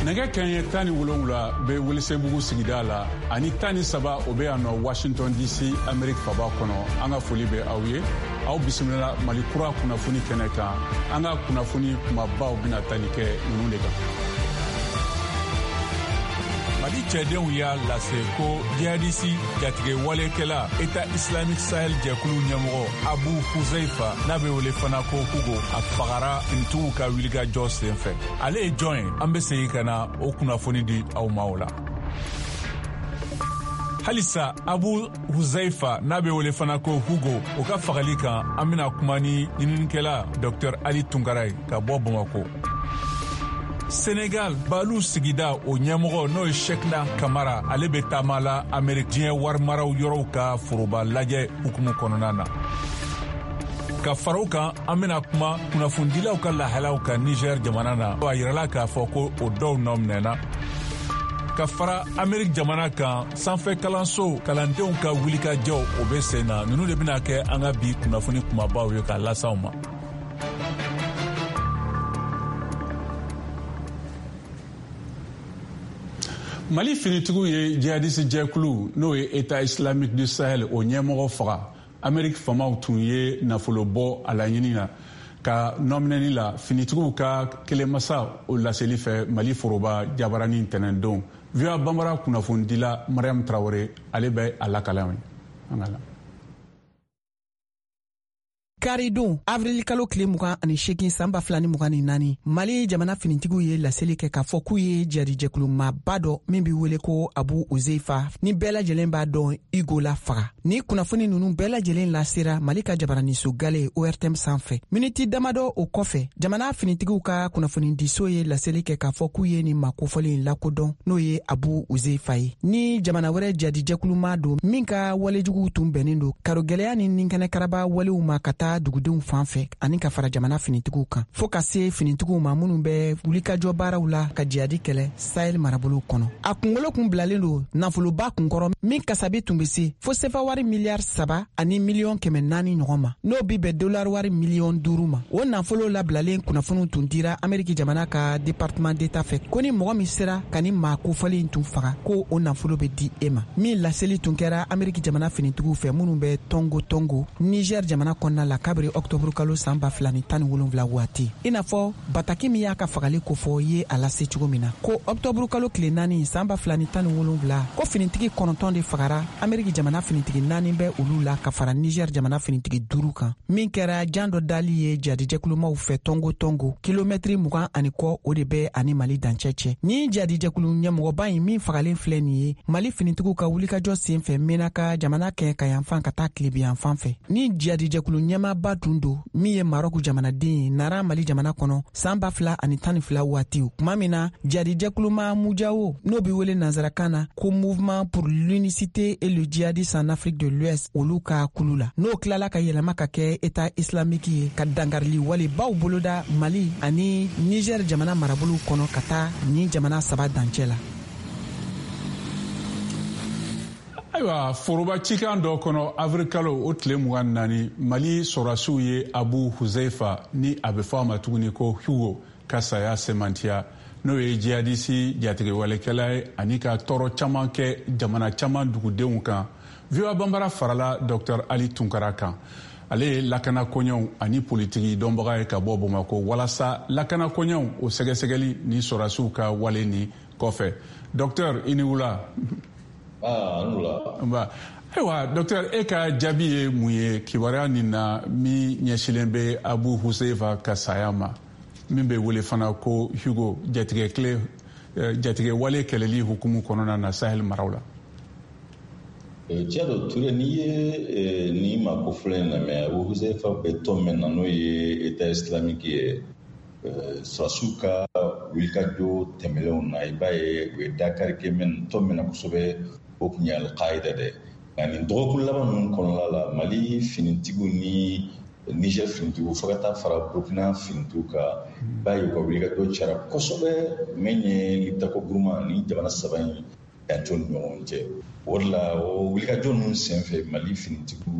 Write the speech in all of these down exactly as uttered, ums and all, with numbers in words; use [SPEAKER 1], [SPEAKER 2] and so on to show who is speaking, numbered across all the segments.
[SPEAKER 1] nɛgɛ kɛɲɛ tan ni wolonwula bɛ welesebugu sigida la ani tan ni saba o bɛ yan nɔ washington D C Amérique faba kɔnɔ. An ka foli bɛ aw ye. Aw bisimila Mali kura kunnafoni kɛnɛ kan. An ka kunnafoni kumabaw bɛna tali kɛ ninnu de kan. Mali cɛdenw y'a lase ko jihadisi jatigɛ walekɛla État islamique Sahel jɛkulu ɲɛmɔgɔ Abu Huzaifa n'a bɛ wele fana ko Hugo a fagara finitigiw ka wilikajɔ senfɛ. Ale ye jɔn ye? An bɛ segin ka na o kunnafoni di aw ma o la. Halisa Abu Huzaifa n'a bɛ wele fana ko Hugo o ka fagali kan an bɛna kuma ni ɲininikɛla Dr Ali Tunkara ye ka bɔ Bamako. Sénégal balu sigida o ɲɛmɔgɔ n'o ye Cheikhna Kamara ale bɛ taama la Amérique diɲɛ warimaraw yɔrɔw ka foroba lajɛ hukumu kɔnɔna na. Ka faraw kan an bɛna kuma kunnafonidilaw ka lahalaw kan Niger jamana na. A yirala k'a fɔ ko o dɔw nɔ minɛna. Ka fara Amérique jamana kan sanfɛ kalanso kalandenw ka wulikajɔw o bɛ sen na. Ninnu de bɛna kɛ an ka bi kunnafoni kumabaw ye k'a lasaw ma. Mali finitigiw ye jihadiste jɛkulu n'o ye État islamique du Sahel o ɲɛmɔgɔ faga. Amérique famaw tun ye nafolo bɔ a laɲini na ka nɔminɛni la finitigiw ka kelenmasa o laseli fɛ Mali foroba jabarani ntɛnɛndon. V O A Banbara kunnafonidila Mariam Traoré ale bɛ a lakalan ye. An ka la.
[SPEAKER 2] Karidon avril kalo tile mugan ani seegin san ba fila ni mugan ni naani Mali jamana finitigiw ye laseli kɛ k'a fɔ k'u ye jadijɛkulu maba dɔ min bɛ wele ko Abu Huzaifa ni bɛɛ lajɛlen b'a dɔn Igo la faga. Ni kunnafoni ninnu bɛɛ lajɛlen lasera Mali ka jabaraniso gale O R T M sanfɛ. Miniti damadɔ o kɔfɛ jamana finitigiw ka kunnafonidiso ye laseli kɛ k'a fɔ k'u ye nin makofɔlen lakodɔn n'o ye Abu Huzaifa ye. Ni jamana wɛrɛ jadijɛkulu ma don min ka walejuguw tun bɛnnen don karogɛlɛya ni ninkɛnɛkaraba walew ma ka taa dugudenw fan fɛ ani ka fara jamana finitigiw kan fo ka se finitigiw ma minnu bɛ wulikajɔ baaraw la ka jihadi kɛlɛ Sahel marabolo kɔnɔ. A kunkolo kun bilalen don nafoloba kunkɔrɔ min kasabi tun bɛ se fo sefa wari miliyari saba ani miliyɔn kɛmɛ naani ɲɔgɔn ma n'o bi bɛn dolari wari miliyɔn duuru ma. O nafolo labilalen kunnafoniw tun dira Amérique jamana ka département d'État fɛ ko ni mɔgɔ min sera ka ni maa kofɔlen tun faga ko o nafolo bɛ di e ma. Min laseli tun kɛra Amérique jamana finitigiw fɛ minnu bɛ Tongo Tongo Niger jamana kɔnɔna la kabiri octobre kalo san ba fila ni tan ni wolonwula waati. I n'a fɔ bataki min y'a ka fagali kofɔ ye a lase cogo min na ko octobre kalo tile naani san ba fila ni tan ni wolonwula ko finitigi kɔnɔntɔn de fagara Amérique jamana finitigi naani bɛ olu la ka fara Niger jamana finitigi duuru kan min kɛra jan dɔ dali ye jadijɛkulumaw fɛ Tongo Tongo kilomɛtiri mugan ani kɔ o de bɛ ani Mali dancɛ cɛ. Ni jadijɛkulu ɲɛmɔgɔba in min fagalen filɛ nin ye Mali finitigiw ka wulikajɔ senfɛ mɛnna ka jamana kɛ ka yanfan ka taa tilebi yanfan fɛ. Ni jadijɛkulu ɲɛmaba tun don min ye Maroc jamanaden nara Mali jamana kɔnɔ san ba fila ani tan ni fila waati kuma min na jadijɛkuluma mujawo n'o bi wele nanzarakan na ko Mouvement pour l'unicité et le djihadisme en Afrique de l'Ouest olu ka kulu la n'o tilala ka yɛlɛma ka kɛ État islamique ye ka dangarili wale baw boloda Mali ani Niger jamana marabolo kɔnɔ ka taa ni jamana saba dancɛ la.
[SPEAKER 1] Ayiwa foroba cikan dɔ kɔnɔ avril kalo o tile mugan naani Mali sɔrɔdasiw ye Abu Huzaifa ni a bɛ fɔ a ma tuguni ko Hugo ka saya sɛmantiya n'o ye jihadisi jatigɛwalekɛla ye ani ka tɔɔrɔ caman kɛ jamana caman dugudenw kan. V O A Banbara farala Dr Ali Tunkara kan. Ale ye lakana koɲɛw ani politiki dɔnbaga ye ka bɔ Bamako walasa lakana koɲɛw o sɛgɛsɛgɛli ni sɔrɔdasiw ka wale ni kɔfɛ. Docteur i ni wula. Ba ayiwa docteur e ka jaabi ye mun ye kibaruya nin na min ɲɛsilen bɛ Abu Huzaifa ka saya ma min bɛ wele fana ko Hugo jatigɛ kile jatigɛ wale kɛlɛli hukumu kɔnɔna na Sahel maraw la.
[SPEAKER 3] Tiɲɛ don Ture n'i ye nin mako filɛ in lamɛn Abu Huzaifa bɛ tɔn min na n'o ye État islamique ye sɔrɔdasiw ka wulikajɔ tɛmɛlenw na i b'a ye u ye dakari kɛ min tɔn min na kosɛbɛ o kun ye Al-Qaïda dɛ nka nin dɔgɔkun laban ninnu kɔnɔna la Mali finitigiw ni Niger finitigiw fo ka taa fara Burkina finitigiw kan i b'a ye u ka wulikajɔ cayara kosɛbɛ min ye Liptako Gourma ni jamana saba in dancɛ ni ɲɔgɔn cɛ o de la o wulikajɔ ninnu senfɛ Mali finitigiw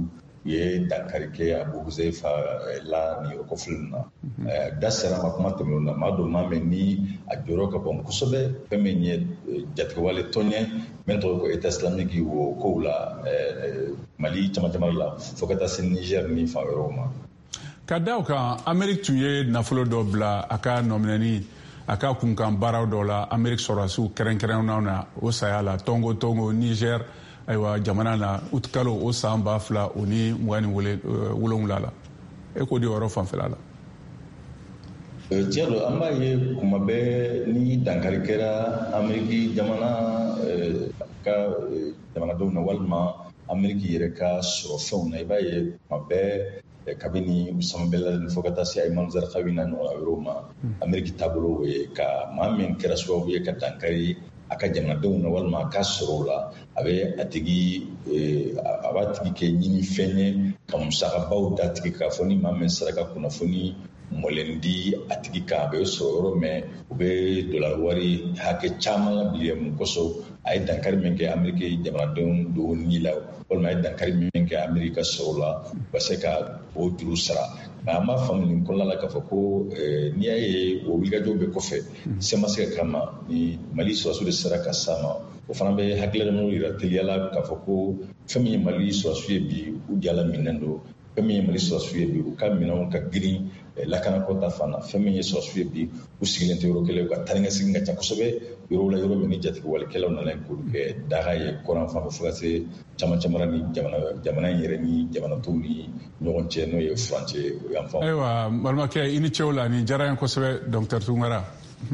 [SPEAKER 3] ye dankari kɛ Abu Huzaifa la ni o kɔfilin na da sera ma kuma tɛmɛnenw na maa dɔ maa min ni a jɔyɔrɔ ka bon kosɛbɛ fɛn min ye jatigɛwale tɔn ye min tɔgɔ ko État islamique o kow la Mali caman caman la fo ka taa se Niger ni fan wɛrɛw ma.
[SPEAKER 1] Ka da o kan Amérique tun ye nafolo dɔ bila a ka nɔminɛni a ka kunkan baaraw dɔ la Amérique sɔrɔdasiw kɛrɛnkɛrɛnnenw na o saya la Tongo Tongo Niger ayiwa jamana na août kalo o san ba fila o ni mugan ni wolonwula la e ko di yɔrɔ fanfɛla la.
[SPEAKER 3] Tiɲɛ don an b'a ye kuma bɛɛ ni dankari kɛra Amérique jamana ka jamanadenw na walima Amérique yɛrɛ ka sɔrɔfɛnw na i b'a ye kuma bɛɛ kabini Usama bin Laden fo ka taa se Ayman Zarqawi na ɲɔgɔnna wɛrɛw ma Amérique taabolo o ye ka maa min kɛra sababu ye ka dankari a ka jamanadenw na walima a ka sɔrɔw la a bɛ a tigi a b'a tigi kɛ ɲinifɛn ye ka musakabaw d'a tigi k'a fɔ ni maa min sera ka kunnafoni mɔlen di a tigi kan a bɛ sɔrɔ yɔrɔ mɛn u bɛ dollar wari hakɛ caman labili mun kosɔn a ye dankari min kɛ Amérique jamanadenw dɔw ni la walima a ye dankari min kɛ Amérique ka sɔrɔ la u ka se ka o juru sara nka an b'a faamu nin kɔnɔna la k'a fɔ ko n'i y'a ye o wulikajɔw bɛ kɔfɛ se ma se ka kama ni Mali sɔrɔdasiw de sera ka s'a ma o fana bɛ hakilinaw yira teliya la k'a fɔ ko fɛn min ye Mali sɔrɔdasiw ye bi u jala minɛn don fɛn min ye Mali sɔrɔdasiw ye bi u ka minɛnw ka girin lakanako ta fan na fɛn min ye sɔrɔdasiw ye bi u sigilen tɛ yɔrɔ kelen u ka taa ni ka segin ka ca kosɛbɛ yɔrɔw la yɔrɔ min ni jatigɛwalikɛlaw nana k'olu kɛ daga ye kɔrɔn fan fɛ fo ka se caman caman ni jamana in yɛrɛ ni jamanadenw ni ɲɔgɔn cɛ n'o ye furancɛ o y'an faamu.
[SPEAKER 1] Ayiwa n balimakɛ i ni cɛw la nin diyara n ye kosɛbɛ Docteur Tunkara.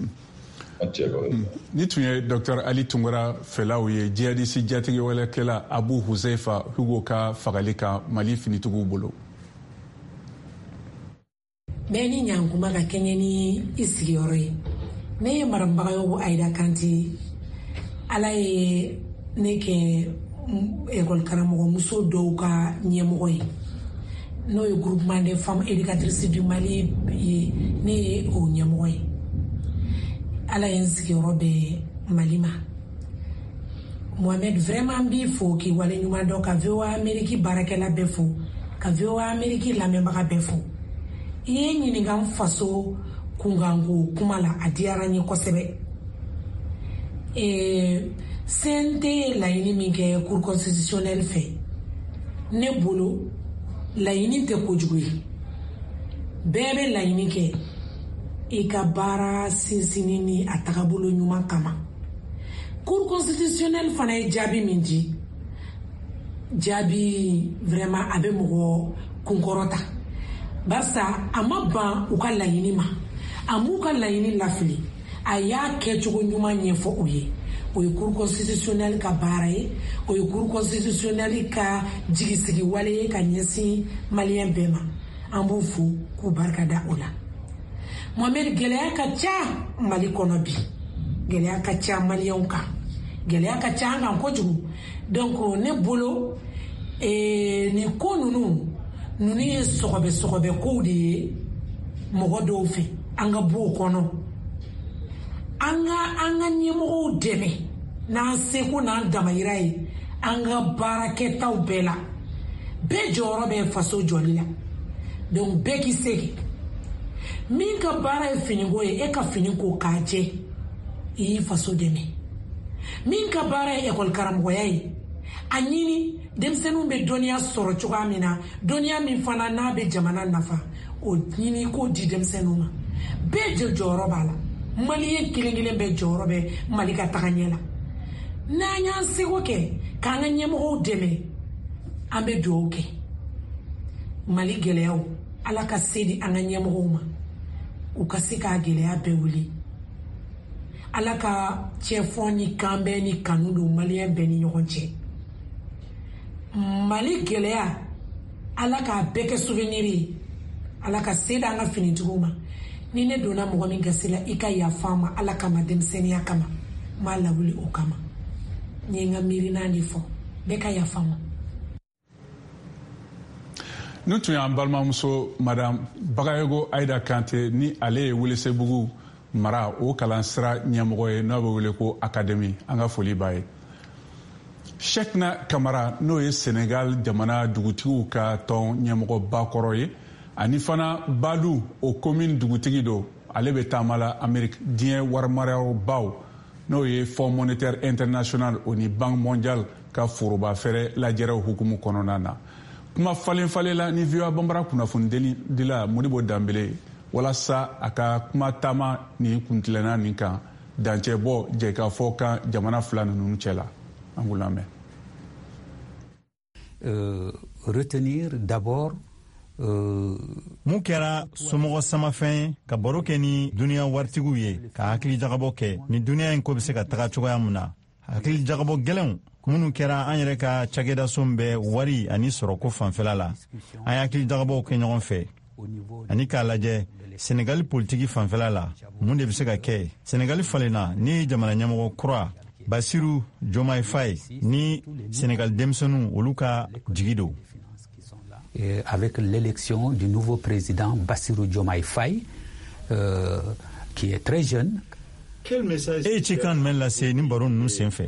[SPEAKER 1] Ni tun ye Docteur Ali Tunkara fɛlaw ye jihadiste jatigɛwalekɛla Abu Huzaifa Hugo ka fagali kan Mali finitigiw bolo.
[SPEAKER 4] Bɛɛ ni ɲankuma ka kɛɲɛ ni i sigiyɔrɔ ye. Ne ye marambaga ye Ayida Kante. Ala ye ne kɛ école karamɔgɔ muso dɔw ka ɲɛmɔgɔ ye. N'o ye groupement des femmes éducatrices du Mali ye ne ye o ɲɛmɔgɔ ye. Ala ye n sigiyɔrɔ bɛɛ Mali ma. Mohamed vraiment b'i fo k'i waleɲuman dɔn ka V O A Amérique baarakɛla bɛɛ fo ka V O A Amérique lamɛnbaga bɛɛ fo. I ye ɲininka n faso kunkanko kuma la a diyara n ye kosɛbɛ. C N T ye laɲini min kɛ cour constitutionnelle fɛ ne bolo laɲini tɛ kojugu ye. Bɛɛ bɛ laɲini kɛ i ka baara sinsinni ni a tagabolo ɲuman kama. Cour constitutionnelle fana ye jaabi min di jaabi vraiment a bɛ mɔgɔ kunkɔrɔta. Barisa a ma ban u ka laɲini ma a m'u ka laɲini lafili a y'a kɛcogo ɲuman ɲɛfɔ u ye o ye cour constitutionnelle ka baara ye o ye cour constitutionnelle ka jigisigi wale ye ka ɲɛsin maliyɛn bɛɛ ma an b'u fo k'u barika da o la. Mohamed gɛlɛya ka ca Mali kɔnɔ bi gɛlɛya ka ca maliyɛnw kan gɛlɛya ka ca an kan kojugu donc ne bolo ni ko ninnu ninnu ye sɔgɔbɛ sɔgɔbɛ kow de ye mɔgɔ dɔw fɛ an ka bɔ o kɔnɔ an ka an ka ɲɛmɔgɔw dɛmɛ n'an seko n'an damayira ye an ka baarakɛtaw bɛɛ la bɛɛ jɔyɔrɔ bɛ faso jɔli la donc bɛɛ k'i segi min ka baara ye finiko ye e ka fini ko k'a jɛ i y'i faso dɛmɛ min ka baara ye école karamɔgɔya ye a ɲini denmisɛnninw bɛ dɔnniya sɔrɔ cogoya min na dɔnniya min fana n'a bɛ jamana nafa o ɲini k'o di denmisɛnninw ma bɛɛ jɛ jɔyɔrɔ b'a la maliyɛn kelen kelen bɛɛ jɔyɔrɔ bɛ Mali ka taga ɲɛ la n'an y'an seko kɛ k'an ka ɲɛmɔgɔw dɛmɛ an bɛ dugawu kɛ Mali gɛlɛyaw Ala ka se di an ka ɲɛmɔgɔw ma u ka se k'a gɛlɛya bɛɛ wuli Ala ka cɛfɔ ni kanbɛn ni kanu don maliyɛn bɛɛ ni ɲɔgɔn cɛ Mali gɛlɛya Ala k'a bɛɛ kɛ souvenir ye Ala ka se da an ka finitigiw ma ni ne donna mɔgɔ min gasi la i ka yafa ma Ala kama denmisɛnniya kama m'a lawuli o kama n ye n ka miirina de fɔ bɛɛ ka yafa ma.
[SPEAKER 1] N'u tun y'an balimamuso Madame Bagayogo Ayida Kante ni ale ye Welesebugu mara o kalan sira ɲɛmɔgɔ ye n'a bɛ wele ko académie an ka foli b'a ye. Cheikhna Camara n'o ye Senegal jamana dugutigiw ka tɔn ɲɛmɔgɔba kɔrɔ ye ani fana Badou o commune dugutigi do ale bɛ taama la Amérique diɲɛ warimarabaw n'o ye Fonds monétaire international o ni Banque mondiale ka foroba fɛrɛ lajɛrɛw hukumu kɔnɔna na. Kuma falen falela ni V O A Banbara kunnafoni dila Modibo Dambele walasa a ka kuma taama ni kuntilenna nin kan dancɛ bɔ jɛkafɔ kan jamana fila ninnu cɛla. An b'u lamɛn.
[SPEAKER 5] Euh, retenir d'abord euh,
[SPEAKER 6] mun kɛra somɔgɔ samafɛn ka baro kɛ ni duniya waritigiw ye ka hakili jagabɔ kɛ ni duniya in ko bɛ se ka taga cogoya mun na hakili jagabɔ gɛlɛnw minnu kɛra an yɛrɛ ka cakɛdasow bɛ wari ani sɔrɔko fanfɛla la an ye hakili jagabɔw kɛ ɲɔgɔn fɛ ani k'a lajɛ Senegali politiki fanfɛla la mun de bɛ se ka kɛ Senegali falenna ni jamana ɲɛmɔgɔ kura Bassirou Diomaye Faye ni Sénégal denmisɛnninw olu ka jigi do.
[SPEAKER 5] Avec l'élection du nouveau président Bassirou Diomaye Faye euh, qui est très jeune.
[SPEAKER 6] Quel message e ci kan men lase ni baro ninnu senfɛ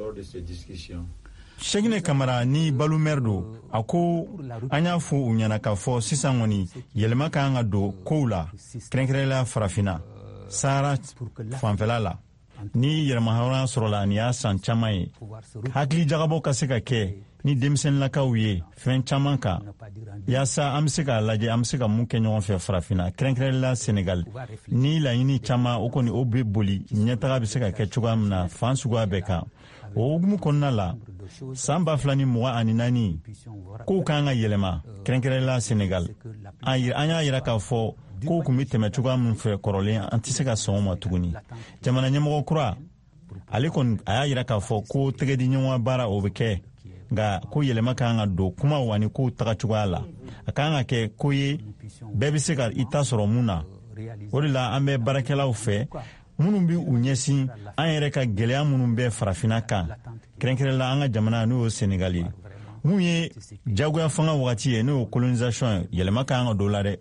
[SPEAKER 6] Cheikhna Camara ni Badou maire do a ko an y'a fɔ u ɲɛna k'a fɔ sisan kɔni yɛlɛma ka kan ka don kow la kɛrɛnkɛrɛnnenya farafina Sahara fanfɛla la ni yɛlɛmahɔrɔnya sɔrɔla ni y'a san caman ye hakili jagabɔ ka se ka kɛ ni denmisɛnninlakaw ye fɛn caman kan yaasa an bɛ se k'a lajɛ an bɛ se ka mun kɛ ɲɔgɔn fɛ farafina kɛrɛnkɛrɛnnenya Senegal ni laɲini caman o kɔni o bɛ boli ɲɛtaga bɛ se ka kɛ cogoya min na fan suguya bɛɛ kan o hukumu kɔnɔna la san ba fila ni mugan ani naani kow kan ka yɛlɛma kɛrɛnkɛrɛnnenya Senegal an y'a yira k'a fɔ kow kun bɛ tɛmɛ cogoya min fɛ kɔrɔlen an tɛ se ka sɔn o ma tuguni jamana ɲɛmɔgɔ kura ale kɔni a y'a yira k'a fɔ ko tɛgɛdiɲɔgɔn baara o bɛ kɛ nka ko yɛlɛma ka kan ka don kumaw ani kow taga cogoya la a kan ka kɛ ko ye bɛɛ bɛ se ka i ta sɔrɔ mun na o de la an bɛ baarakɛlaw fɛ minnu bɛ u ɲɛsin an yɛrɛ ka gɛlɛya minnu bɛ farafina kan kɛrɛnkɛrɛnnenya an ka jamana n'o ye Senegal ye mun ye jagoya fanga wagati ye n'o ye colonisation ye yɛlɛma ka kan ka don la dɛ.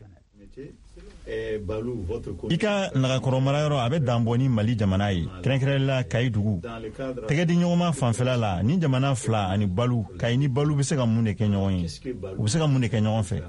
[SPEAKER 6] I ka nagakɔrɔmarayɔrɔ a bɛ dan bɔ ni Mali jamana ye kɛrɛnkɛrɛnnenya Kayidugu tɛgɛdiɲɔgɔnma fanfɛla la ni jamana fila ani Badou Kayi ni Badou bɛ se ka mun de kɛ ɲɔgɔn ye u bɛ se ka mun de kɛ ɲɔgɔn fɛ.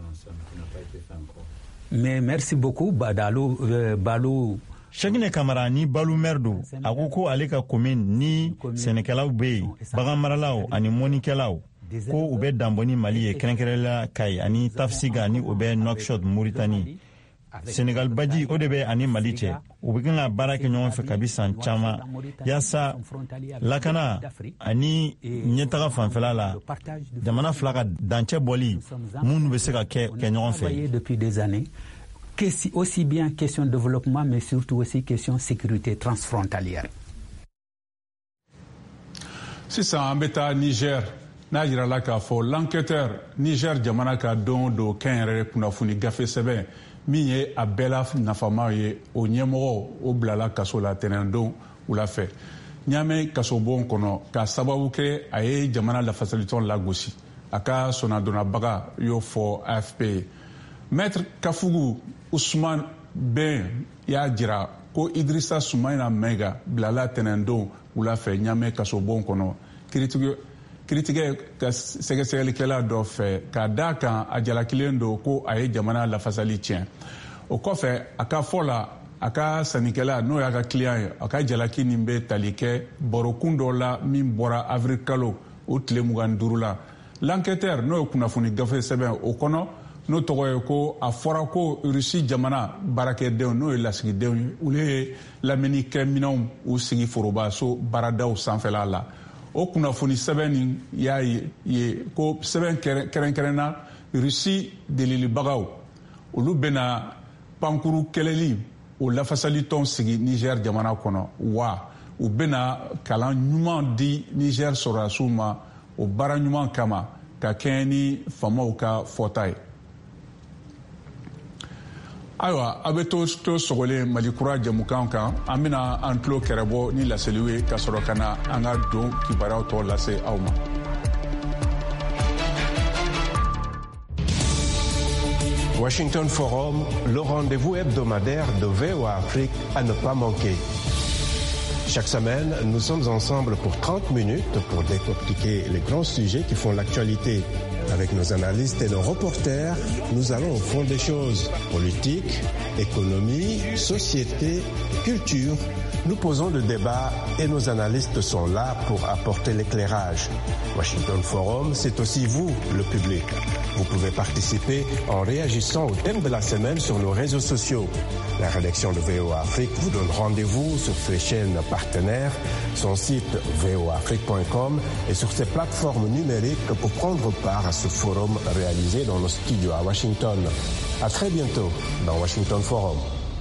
[SPEAKER 5] Mais merci beaucoup Badalou euh, Badou
[SPEAKER 6] Cheikhna Camara ni Badou maire do a ko ko ale ka commune ni sɛnɛkɛlaw bɛ yen bagan maralaw ani mɔnikɛlaw ko u bɛ dan bɔ ni Mali ye kɛrɛnkɛrɛnnenya Kayi ani Tafsiga ni o bɛ Nouakchott Mauritanie Senegal baji o de bɛ ani Mali cɛ u bɛ kan ka baara kɛ ɲɔgɔn fɛ kabi san caman yaasa lakana ani ɲɛtaga fanfɛla la jamana fila ka dancɛ bɔli minnu bɛ se ka kɛ kɛ ɲɔgɔn fɛ.
[SPEAKER 5] Depuis des années aussi bien question de développement mais surtout aussi question sécurité transfrontalière.
[SPEAKER 1] Sisan an bɛ taa Niger n'a jirala k'a fɔ l'enquêteur Niger jamana ka don do kɛnyɛrɛye kunnafoni gafe sɛbɛn min ye a bɛɛ la nafama ye o ɲɛmɔgɔ o bilala kaso la tɛnɛndon wula fɛ ɲaamɛ kasobon kɔnɔ k'a sababu kɛ a ye jamana lafasalitɔn lagosi a ka sɔnnadonabaga y'o fɔ A F P ye maître Kafugu Usman Ben y'a jira ko Idrissa Soumaïla Maïga bilala tɛnɛndon wula fɛ ɲaamɛ kasobon kɔnɔ kiritigɛ ka sɛgɛsɛgɛlikɛla dɔ fɛ k'a da kan a jalakilen don ko a ye jamana lafasali tiɲɛ o kɔfɛ a ka fɔ la a ka sannikɛla n'o y'a ka client ye a ka jalaki nin bɛ tali kɛ barokun dɔ la min bɔra avril kalo o tile mugan ni duuru la l'enquêteur n'o ye kunnafoni gafe sɛbɛn o kɔnɔ n'o tɔgɔ ye ko a fɔra ko Rusi jamana baarakɛdenw n'o ye lasigidenw ye olu ye lamɛnnikɛminɛnw u sigi forobaso baaradaw sanfɛla la o kunnafoni sɛbɛn nin y'a ye ko sɛbɛn kɛrɛnkɛrɛnna Rusi delilibagaw olu bɛna pankuru kɛlɛli o lafasali tɔn sigi Niger jamana kɔnɔ wa u bɛna kalan ɲuman di Niger sɔrɔdasiw ma o baara ɲuman kama ka kɛɲɛ ni faamaw ka fɔta ye. Ayiwa a bɛ to to sɔgɔlen Mali kura jɛmukan kan an bɛna an tulo kɛrɛbɔ ni laseliw ye ka sɔrɔ ka na an ka don kibaruyaw tɔ lase aw ma.
[SPEAKER 7] Washington Forum, le rendez-vous hebdomadaire de V O A Afrique à ne pas manquer. Chaque semaine, nous sommes ensemble pour trente minutes pour décortiquer les grands sujets qui font l'actualité. Avec nos analystes et nos reporters, nous allons au fond des choses. Politique, économie, société, culture. Nous posons le débat et nos analystes sont là pour apporter l'éclairage. Washington Forum, c'est aussi vous, le public. Vous pouvez participer en réagissant au thème de la semaine sur nos réseaux sociaux. La rédaction de V O A Afrique vous donne rendez-vous sur ses chaînes partenaires, son site v o afrique point com et sur ses plateformes numériques pour prendre part à ce forum réalisé dans nos studios à Washington. À très bientôt dans Washington Forum.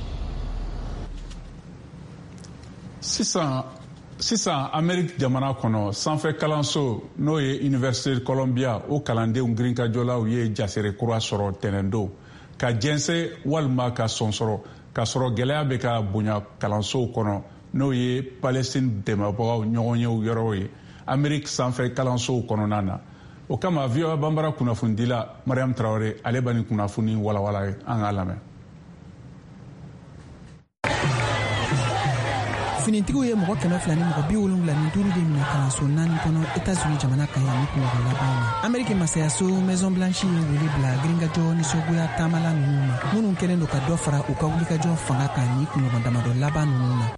[SPEAKER 1] Sisan sisan Amérique jamana kɔnɔ sanfɛ kalanso n'o ye Université Columbia o kalandenw girinkajɔlaw ye jasere kura sɔrɔ tɛnɛndon ka jɛnsɛ walima ka sɔnsɔrɔ ka sɔrɔ gɛlɛya bɛ ka bonya kalansow kɔnɔ n'o ye Palestine dɛmɛbagaw ɲɔgɔn yew yɔrɔw ye Amérique sanfɛ kalansow kɔnɔna na o kama V O A banbara kunnafonidila Mariam Traoré ale b'a ni kunnafoni walawala ye an k'a lamɛn.
[SPEAKER 2] finitigiw ye mɔgɔ kɛmɛ fila ni mɔgɔ bi wolonwula ni duuru de minɛ kalanso naani kɔnɔ Etats-Unis jamana kan yan ni kunɲɔgɔn laban na. Ameriki masayaso Maison Blanche ye wele bila girinkajɔ nisɔngoya taamala ninnu ma minnu kɛlen don ka dɔ fara u ka wulikajɔ fanga kan ni kunɲɔgɔn damadɔ laban ninnu na.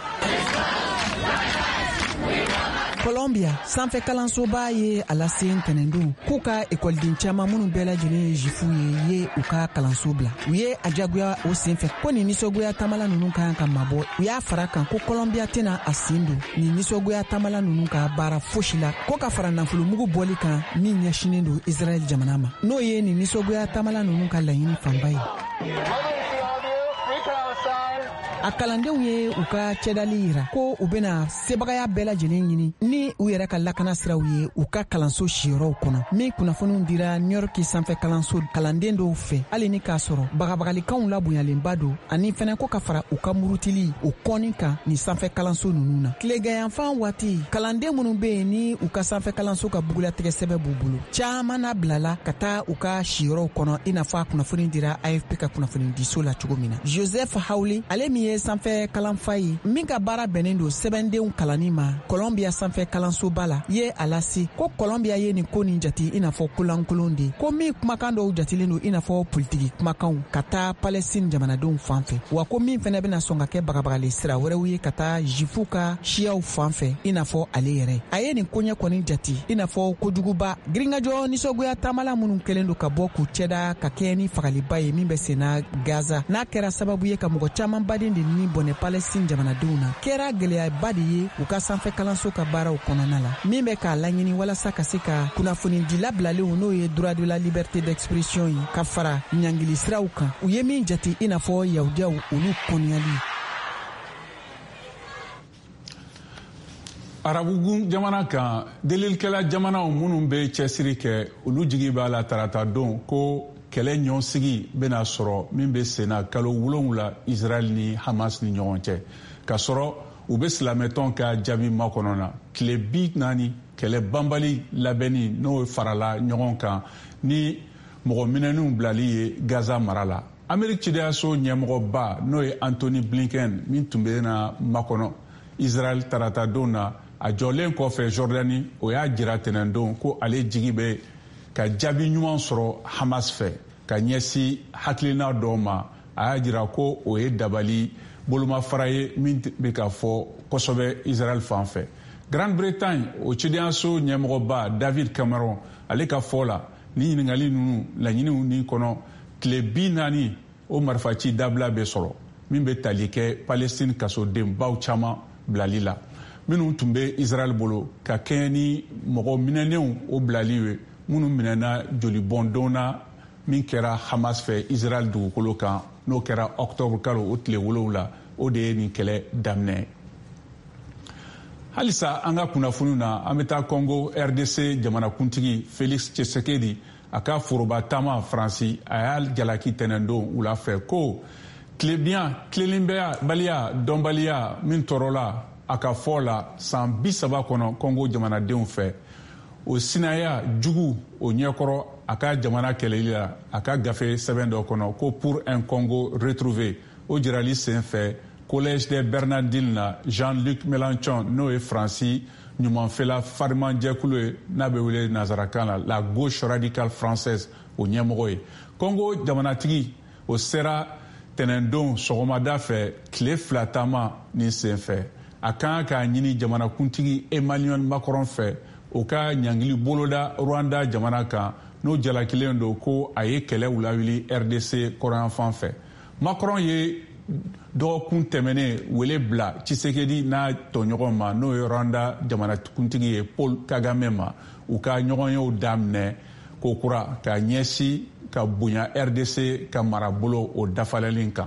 [SPEAKER 2] Colombia sanfɛ kalansoba ye a lase ntɛnɛndon k'u ka ekɔliden caman minnu bɛɛ lajɛlen ye jifu ye ye u ka kalanso bila. U ye a jagoya o senfɛ ko nin nisɔngoya taamala ninnu ka kan ka mabɔ. U y'a fara kan ko Colombia tɛna a sen don nin nisɔngoya taamala ninnu ka baara fosi la ko ka fara nafolomugu bɔli kan min ɲɛsinen don Israel jamana ma n'o ye nin nisɔngoya taamala ninnu ka laɲini fanba ye. A kalandenw ye u ka cɛdali yira ko u bena sebagaya bɛɛ lajɛlen ɲini ni u yɛrɛ ka lakana siraw ye u ka kalanso siyɔrɔw kɔnɔ. Min kunnafoniw dira New York sanfɛ kalanso kalanden dɔw fɛ hali ni k'a sɔrɔ bagabagalikanw labonyalenba don ani fɛnɛ ko ka fara u ka murutili o kɔni kan ni sanfɛ kalanso ninnu na. Tileganyanfan waati kalanden minnu be yen ni u ka sanfɛ kalanso ka bugulatigɛ sɛbɛ b'u bolo caaman na bilala ka taa u ka siyɔrɔw kɔnɔ i n'a fɔ a kunnafoni dira A F P ka kunnafoni diso la cogo min na. Joseph Hawley ale min ye sanfɛ kalanfa ye min ka baara bɛnnen don sɛbɛndenw kalanni ma Colombia sanfɛ kalansoba la ye a lase ko Colombia ye nin ko nin jate i n'a fɔ kolankolon de ko min kumakan dɔw jatilen don i n'a fɔ politiki kumakanw ka taa Palestine jamanadenw fan fɛ wa ko min fɛnɛ bɛna sɔn ka kɛ bagabagale sira wɛrɛw ye ka taa jifu ka siyaw fan fɛ i n'a fɔ ale yɛrɛ a ye nin koɲɛ kɔni jate i n'a fɔ kojuguba girinkajɔ nisɔngoya taamala minnu kɛlen don ka bɔ k'u cɛda ka kɛ ni fagaliba ye min bɛ senna Gaza n'a kɛra sababu ye ka mɔgɔ caman baden de ni bɔnɛ Palestine jamanadenw na kɛra gɛlɛyaba de ye u ka sanfɛ kalanso ka baaraw kɔnɔna la min bɛ k'a laɲini walasa ka se ka kunnafonidi labilalenw n'o ye droit de la liberté d'expression ye ka fara ɲangili siraw kan u ye min jate i n'a fɔ yahudiyaw olu kɔniyali.
[SPEAKER 1] Arabugun jamana kan delilikɛla jamanaw minnu bɛ cɛsiri kɛ olu jigi b'a la tarata don ko kɛlɛ ɲɔgɔnsigi bɛna sɔrɔ min bɛ senna kalo wolonwula Israel ni Hamas ni ɲɔgɔn cɛ ka sɔrɔ u bɛ silamɛtɔn ka jaabi makɔnɔ na tile bi naani kɛlɛ banbali labɛnni n'o farala ɲɔgɔn kan ni mɔgɔ minɛninw bilali ye Gaza mara la. Ameriki cideyaso ɲɛmɔgɔba n'o ye Anthony Blinken min tun bɛ na makɔnɔ Israel tarata don na a jɔlen kɔfɛ Jordani o y'a jira tɛnɛndon ko ale jigi bɛ ka jaabi ɲuman sɔrɔ Hamas fɛ ka ɲɛsi hakilina dɔw ma a y'a jira ko o ye dabali bolomafara ye min bɛ ka fɔ kosɛbɛ Israel fan fɛ. Grande Bretagne o cideyaso ɲɛmɔgɔba David Cameron ale ka fɔ la ni ɲininkali ninnu laɲiniw ni kɔnɔ tile bi naani o marifaci dabila bɛ sɔrɔ min bɛ tali kɛ Palestine kasodenbaw caman bilali la minnu tun bɛ Israel bolo ka kɛɲɛ ni mɔgɔ minɛnenw o bilali ye minnu minɛna jolibɔndon na min kɛra Hamas fɛ Israel dugukolo kan n'o kɛra octobre kalo o tile wolonwula o de ye nin kɛlɛ daminɛ. Halisa an ka kunnafoniw na an bɛ taa Congo R D C jamanakuntigi Félix Tshisekedi a ka foroba taama Faransi a y'a jalaki tɛnɛndon wula fɛ ko tilebin tilelenbaliya dɔnbaliya min tɔɔrɔla a ka fɔ la san bi saba kɔnɔ Congo jamanadenw fɛ o sinaya jugu o ɲɛkɔrɔ a ka jamana kɛlɛli la a ka gafe sɛbɛn dɔ kɔnɔ ko pour un Congo retrouvé o jirali sen fɛ collège des Bernardines na Jean-Luc Mélenchon n'o ye Faransi ɲumanfɛla farimanjɛkulu ye n'a bɛ wele nazarakan na la gauche radicale française o ɲɛmɔgɔ ye. Congo jamanatigi o sera tɛnɛndon sɔgɔmada fɛ tile fila taama nin sen fɛ a kan k'a ɲini jamanakuntigi Emmanuel Macron fɛ o ka ɲangili boloda Rwanda jamana kan n'o jalakilen don ko a ye kɛlɛ wulawuli R D C kɔrɔyanfan fɛ. Macron ye dɔgɔkun tɛmɛnen wele bila Tshisekedi n'a tɔɲɔgɔn ma n'o ye Rwanda jamanakuntigi ye Paul Kagame ma u ka ɲɔgɔnyew daminɛ ko kura ka ɲɛsi ka bonya R D C ka marabolo o dafalɛli kan.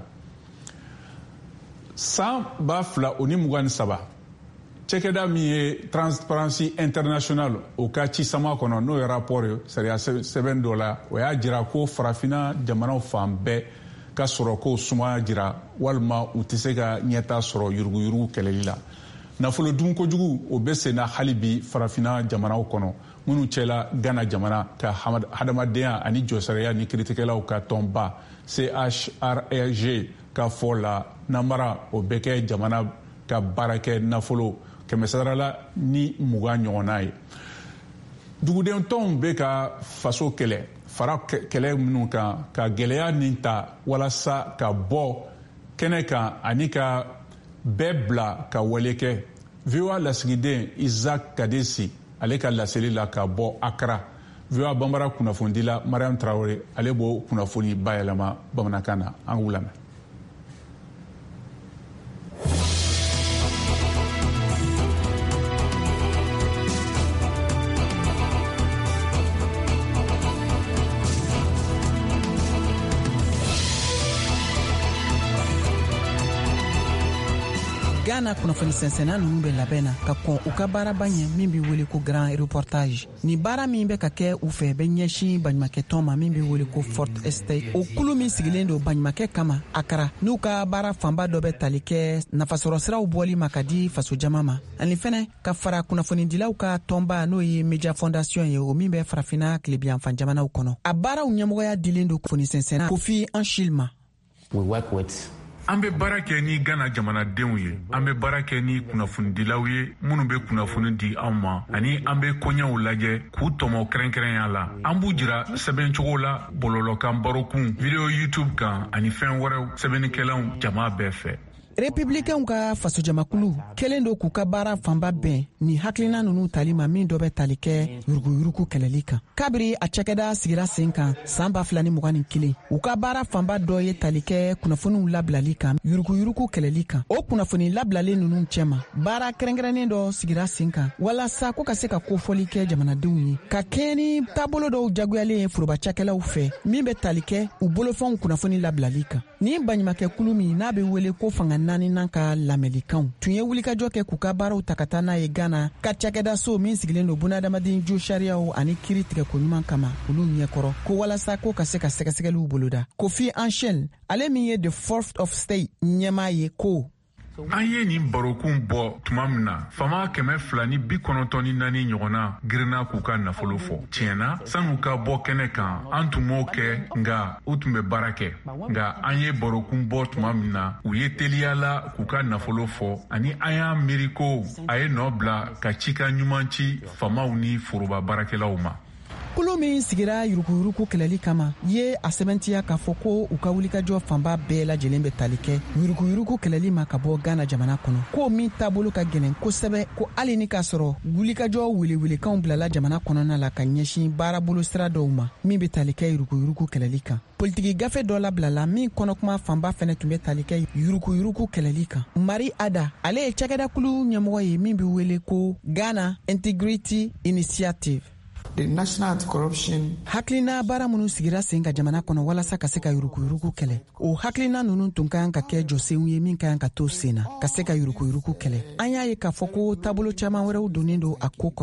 [SPEAKER 1] San ba fila o ni mugan ni saba cɛkɛda min ye Transparency International o ka cisama kɔnɔ n'o ye rapport ye sariya sɛbɛn dɔ la o y'a jira ko farafina jamanaw fan bɛɛ ka sɔrɔ ko sumaya jira walima u tɛ se ka ɲɛta sɔrɔ yuruguyurugu kɛlɛli la. Nafolo dun kojugu o bɛ senna hali bi farafina jamanaw kɔnɔ minnu cɛla Ghana jamana ka hadamadenya ani jɔsariya ni kiritigɛlaw ka tɔnba C H R E G ka fɔ la namara o bɛ kɛ jamana ka baarakɛ nafolo kɛmɛsarala ni mugan ɲɔgɔnna ye. Duguden tɔnw bɛ ka faso kɛlɛ fara kɛlɛ minnu kan ka gɛlɛya nin ta walasa ka bɔ kɛnɛ kan ani ka bɛɛ bila ka wale kɛ. V O A lasigiden Isaac Kadesi ale ka laseli la ka bɔ Accra. V O A banbara kunnafonidila Mariam Traoré ale b'o kunnafoni bayɛlɛma bamanankan na an k'u lamɛn.
[SPEAKER 2] Ghana kunnafoni sɛnsɛnna ninnu bɛ labɛn na ka kɔn u ka baaraba ɲɛ min bɛ wele ko grand reportage. Ni baara min bɛ ka kɛ u fɛ bɛ ɲɛsin baɲumankɛtɔn ma min bɛ wele ko Fort Estate. O kulu min sigilen don baɲumankɛ kama Akara n'u ka baara fanba dɔ bɛ tali kɛ nafasɔrɔ siraw bɔli ma ka di faso jama ma ani fɛnɛ ka fara kunnafonidilaw ka tɔnba n'o ye Media Fondation ye o min bɛ farafina tilebiyanfan jamanaw kɔnɔ. A baaraw ɲɛmɔgɔya dilen don kunnafoni sɛnsɛnna Kofi Anshilma.
[SPEAKER 8] We work with
[SPEAKER 1] an bɛ baara kɛ ni Ghana jamanadenw ye an bɛ baara kɛ ni kunnafonidilaw ye minnu bɛ kunnafoni di anw ma ani an bɛ koɲɛw lajɛ k'u tɔmɔ kɛrɛnkɛrɛnya la an b'u jira sɛbɛncogo la bɔlɔlɔkan barokun video YouTube kan ani fɛn wɛrɛw sɛbɛnnikɛlaw jama bɛɛ fɛ.
[SPEAKER 2] Républicains ka fasojamakulu kelen do k'u ka baara fanba bɛn ni hakilina ninnu tali ma min dɔ bɛ tali kɛ yuruguyurugu kɛlɛli kan. Kabiri a cɛkɛda sigira sen kan san ba fila ni mugan ni kelen u ka baara fanba dɔ ye tali kɛ kunnafoniw labilali kan yuruguyurugu kɛlɛli kan. O kunnafoni labilalen ninnu cɛma baara kɛrɛnkɛrɛnnen dɔ sigira sen kan walasa ko ka se ka kofɔli kɛ jamanadenw ye ka kɛɲɛ ni taabolo dɔw jagoyalen ye foroba cakɛlaw fɛ min bɛ tali kɛ u bolofɛnw kunnafoni labilali kan. Ni baɲumankɛkulu min n'a bɛ wele ko fanga naani nan ka lamɛnlikanw tun ye wulikajɔ kɛ k'u ka baaraw ta ka taa n'a ye Ghana ka cakɛda so min sigilen don bunadamaden jo sariyaw ani kiri tigɛko ɲuman kama olu ɲɛkɔrɔ ko walasa ko ka se ka sɛgɛsɛgɛliw boloda. Kofi Anshel ale min ye the fourth of state ɲɛmaa ye ko
[SPEAKER 1] an ye nin barokun bɔ tuma min na fama kɛmɛ fila ni bi kɔnɔntɔn ni naani ɲɔgɔnna girinna k'u ka nafolo fɔ tiɲɛna san'u ka bɔ kɛnɛ kan an tun m'o kɛ nka u tun bɛ baara kɛ nka an ye barokun bɔ tuma min na u ye teliyala k'u ka nafolo fɔ ani an y'a miiri ko a ye nɔ bila ka cika ɲuman ci famaw ni foroba baarakɛlaw ma.
[SPEAKER 2] Kulu min sigira yuruguyurugu kɛlɛli kama ye a sɛbɛntiya k'a fɔ ko u ka wulikajɔ fanba bɛɛ lajɛlen bɛ tali kɛ yuruguyurugu kɛlɛli ma ka bɔ Ghana jamana kɔnɔ ko min taabolo ka gɛlɛn kosɛbɛ ko hali ni k'a sɔrɔ wulikajɔ welewelekanw bilala jamana kɔnɔna la ka ɲɛsin baarabolo sira dɔw ma min bɛ tali kɛ yuruguyurugu kɛlɛli kan. Politiki gafe dɔ labilala min kɔnɔkuma fanba fɛnɛ tun bɛ tali kɛ yuruguyurugu kɛlɛli kan. Mari Ada ale ye cakɛdakulu ɲɛmɔgɔ ye min bɛ wele ko Ghana Integrity Initiative.
[SPEAKER 9] The National Anti-Corruption
[SPEAKER 2] hakilina baara minnu sigira sen ka jamana kɔnɔ walasa ka se ka yuruguyurugu kɛlɛ o hakilina ninnu tun ka kan ka kɛ jɔsenw ye min ka kan ka to sen na ka se ka yuruguyurugu kɛlɛ. An y'a ye k'a fɔ ko taabolo caman wɛrɛw donnen don a ko kɔnɔ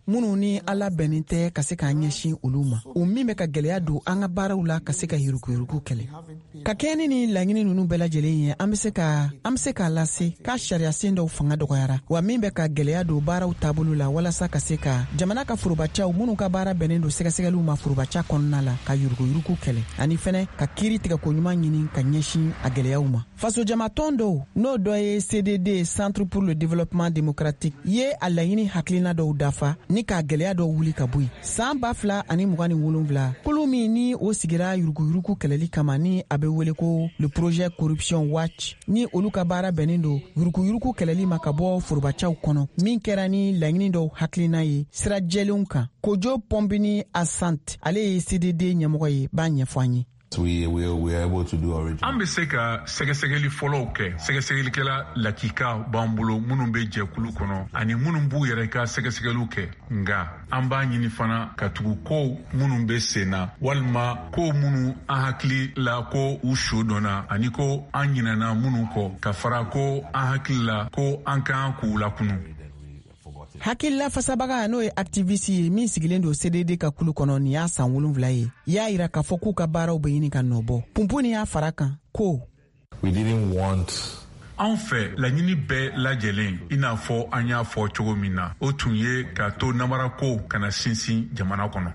[SPEAKER 2] minnu ni ala bɛnnen tɛ ka se k'an ɲɛsin olu ma o min bɛ ka gwɛlɛya don an ka baaraw la ka se ka yuruguyurugu kɛlɛ ka kɛɲɛ ni laɲini ninnu bɛɛ lajɛlen ye an bɛ se ka an bɛ se k'a lase k'a sariya sen dɔw fanga dɔgɔyara wa min bɛ ka gwɛlɛya don baaraw taabolo la walasa ka se ka jamana ka forobacaw minnu ka baara bɛnnen don sɛgɛsɛgɛliw ma forobaca kɔnɔna la ka yuruguyurugu kɛlɛ ani fɛnɛ ka kiiri tigɛko ɲuman ɲini ka ɲɛsin a gwɛlɛyaw ma fasojamatɔn dɔw n'o dɔ ye C D D Centre pour le Développement Démocratique ye a laɲini hakilina dɔw dafa ni k'a gwɛlɛya dɔw wuli ka bɔ yen san ba fila ani mugan ni wolonwula kulu min ni o sigira yuruguyurugu kɛlɛli kama ni a bɛ wele ko le projet Corruption Watch ni olu ka baara bɛnnen don yuruguyurugu kɛlɛli ma ka bɔ forobacaw kɔnɔ min kɛra ni laɲini dɔw hakilina ye sira jɛlenw kan Kojo Pombini Asante ale ye C D D ɲɛmɔgɔ ye b'a ɲɛfɔ an ye.
[SPEAKER 8] We, we, we are able to do original.
[SPEAKER 1] An bɛ se ka sɛgɛsɛgɛli fɔlɔw kɛ sɛgɛsɛgɛlikɛla lakika b'an bolo minnu bɛ jɛkulu kɔnɔ ani minnu b'u yɛrɛ ka sɛgɛsɛgɛliw kɛ nka an b'a ɲini fana ka tugu kow minnu bɛ sen na walima kow minnu an hakili la ko u su dɔnna ani ko an ɲinɛna minnu kɔ ka fara ko an hakili la ko an kan k'u lakunu.
[SPEAKER 2] Hakilila fasabaga n'o ye activiste ye min sigilen don C D D ka kulu kɔnɔ nin y'a san wolonwula ye y'a yira k'a fɔ k'u ka baaraw bɛ ɲini ka nɔbɔ pumpuni y'a fara kan ko
[SPEAKER 8] we didn't want
[SPEAKER 1] an fɛ laɲini bɛɛ lajɛlen i n'a fɔ an y'a fɔ cogo min na o tun ye ka to namarako kana sinsin jamana kɔnɔ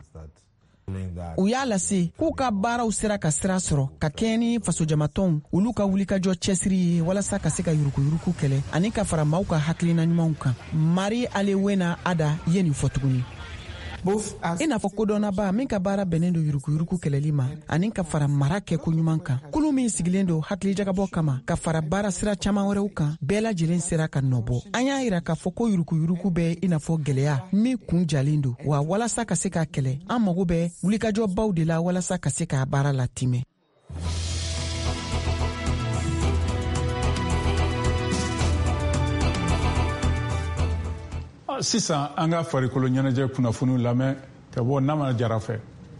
[SPEAKER 2] u y'a lase k'u ka baaraw sera ka sira sɔrɔ ka kɛɲɛ ni fasojamatɔnw olu ka wulikajɔ cɛsiri ye walasa ka se ka yuruguyurugu kɛlɛ ani ka fara maaw ka hakilina ɲumanw kan Mari Alewena Ada ye nin fɔ tuguni i n'a fɔ kodɔnnaba min ka baara bɛnnen don yuruguyurugu kɛlɛli ma ani ka fara mara kɛko ɲuman kan kulu min sigilen don hakilijagabɔ kama ka fara baara sira caman wɛrɛw kan bɛɛ lajɛlen sera ka nɔbɔ an y'a yira k'a fɔ ko yuruguyurugu bɛ i n'a fɔ gwɛlɛya min kun jalen don wa walasa ka se k'a kɛlɛ an mago bɛ wulikajɔbaw de la walasa ka se k'a baara latimɛ.
[SPEAKER 1] Sisan an ka farikolo ɲɛnajɛ kunnafoniw lamɛn ka bɔ Namana Jara fɛ.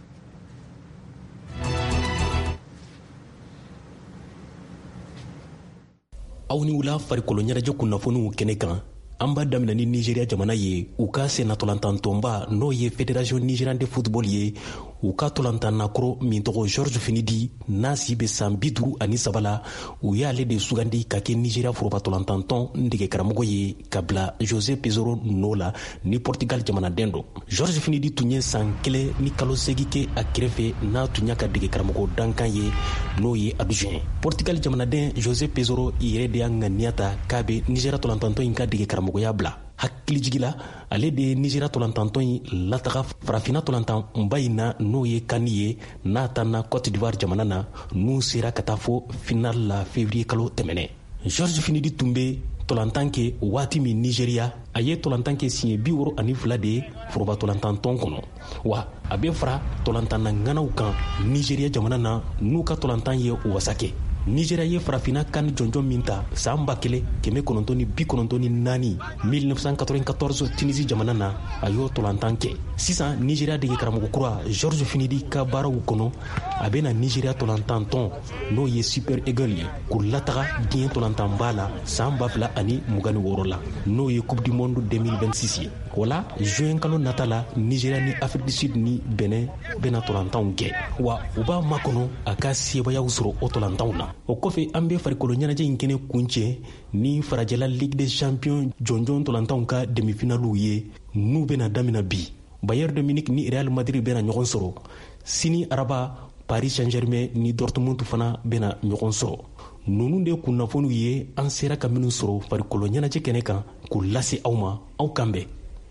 [SPEAKER 10] Aw ni wula farikolo ɲɛnajɛ kunnafoniw kɛnɛ kan an b'a daminɛ ni Nigeria jamana ye u ka senatɔlantantɔnba n'o ye Fédération Nigérienne de Football ye u ka tɔlantannakɔrɔ min tɔgɔ Georges Finidi n'a si bɛ san bi duuru ani saba la u y'ale de sugandi ka kɛ Nigeria forobatɔlantantɔn ndege karamɔgɔ ye ka bila José Peseiro nɔ la ni Portugal jamanaden don. Georges Finidi tun ye san kelen ni kalo seegin kɛ a kɛrɛfɛ n'a tun y'a ka dege karamɔgɔ dankan ye n'o ye adjoint. Portugal jamanaden José Peseiro yɛrɛ de y'a ŋaniya ta k'a bɛ Nigeria tɔlantantɔn in ka dege karamɔgɔya bila. Hakilijigila ale de ye Nigeria tɔlantantɔn in lataga farafina tɔlantanba in na n'o ye kani ye n'a ta na Côte d'Ivoire jamana na n'u sera ka taa fo final la février kalo tɛmɛnɛ. Georges Finidi tun bɛ tɔlantan kɛ waati min Nigeria a ye tɔlantan kɛ siɲɛ bi wɔɔrɔ ani fila de foroba tɔlantantɔn kɔnɔ wa a bɛ fara tɔlantanna ŋanaw kan Nigeria jamana na n'u ka tɔlantan ye wasa kɛ. Nigeria ye farafina kan jɔnjɔn min ta san ba kelen kɛmɛ kɔnɔntɔn ni bi kɔnɔntɔn ni naani mille neuf cent quatre-vingt-quatorze Tunisie jamana na a y'o tɔlantan kɛ. Sisan Nigeria dege karamɔgɔ kura Georges Finidi ka baaraw kɔnɔ a bɛna Nigeria tɔlantantɔn n'o ye Super Eagles ye k'u lataga diɲɛ tɔlantanba la san ba fila ani mugan ni wɔɔrɔ la n'o ye Coupe du Monde deux mille vingt-six ye. Wala juin kalo nata la Nigeria ni Afrique du Sud ni Benin bɛna tɔlantanw kɛ wa u b'a makɔnɔ a ka sebayaw sɔrɔ o tɔlantanw na. O kɔfɛ an bɛ farikolo ɲɛnajɛ in kɛnɛ kuncɛ ni farajɛla Ligue des Champions jɔnjɔn tɔlantanw ka demi-finaliw ye n'u bɛna daminɛ bi. Bayern de Munich ni Real Madrid bɛna ɲɔgɔn sɔrɔ. Sini araba Paris Saint-Germain ni Dortmund fana bɛna ɲɔgɔn sɔrɔ. Ninnu de kunnafoniw ye an sera ka minnu sɔrɔ farikolo ɲɛnajɛ kɛnɛ kan k'u lase aw ma aw kan bɛn.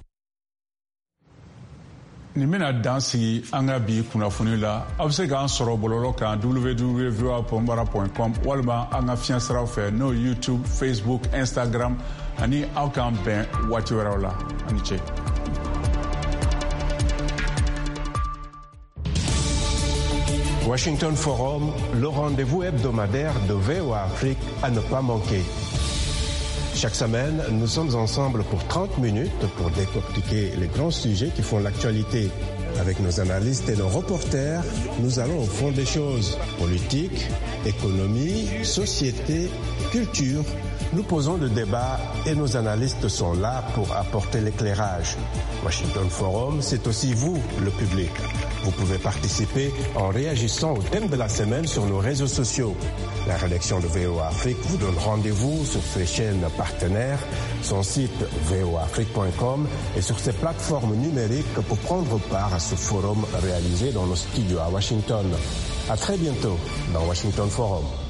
[SPEAKER 1] Nin bɛna dan sigi an ka bi kunnafoni la a bɛ se k'an sɔrɔ bɔlɔlɔ kan w w w point voa point bara point com walima an ka fiɲɛ siraw fɛ n'o YouTube, Facebook, Instagram ani aw k'an bɛn waati wɛrɛw la ani ce.
[SPEAKER 7] Washington Forum, le rendez-vous hebdomadaire de V O A Afrique à ne pas manquer. Chaque semaine, nous sommes ensemble pour trente minutes pour décortiquer les grands sujets qui font l'actualité. Avec nos analystes et nos reporters, nous allons au fond des choses. Politique, économie, société, culture. Nous posons le débat et nos analystes sont là pour apporter l'éclairage. Washington Forum, c'est aussi vous, le public. Vous pouvez participer en réagissant au thème de la semaine sur nos réseaux sociaux. La rédaction de V O A Afrique vous donne rendez-vous sur ses chaînes partenaires, son site v o afrique point com et sur ses plateformes numériques pour prendre part à ce forum réalisé dans nos studios à Washington. À très bientôt dans Washington Forum.